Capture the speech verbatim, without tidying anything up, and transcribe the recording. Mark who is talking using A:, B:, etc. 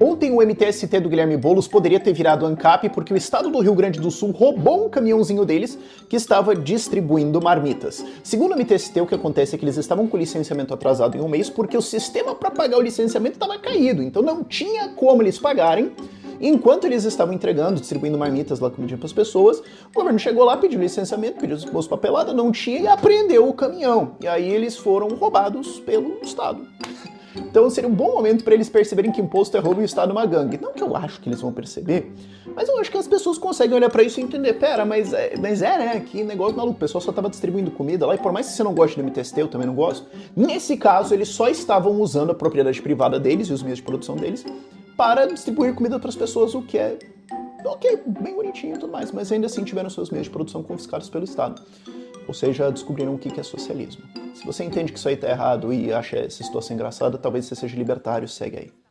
A: Ontem o M T S T do Guilherme Boulos poderia ter virado ANCAP porque o estado do Rio Grande do Sul roubou um caminhãozinho deles que estava distribuindo marmitas. Segundo o M T S T, o que acontece é que eles estavam com o licenciamento atrasado em um mês porque o sistema para pagar o licenciamento estava caído, então não tinha como eles pagarem. Enquanto eles estavam entregando, distribuindo marmitas lá, comidinha para as pessoas, o governo chegou lá, pediu licenciamento, pediu os bolsos papelada, não tinha e apreendeu o caminhão. E aí eles foram roubados pelo Estado. Então seria um bom momento para eles perceberem que imposto é roubo e o Estado é uma gangue. Não que eu acho que eles vão perceber, mas eu acho que as pessoas conseguem olhar para isso e entender, pera, mas é, mas é, né, que negócio maluco, o pessoal só estava distribuindo comida lá, e por mais que você não goste do M T S T, eu também não gosto, nesse caso eles só estavam usando a propriedade privada deles e os meios de produção deles para distribuir comida para as pessoas, o que é, ok, bem bonitinho e tudo mais, mas ainda assim tiveram seus meios de produção confiscados pelo Estado. Ou seja, descobriram o que é socialismo. Se você entende que isso aí tá errado e acha essa situação engraçada, talvez você seja libertário, segue aí.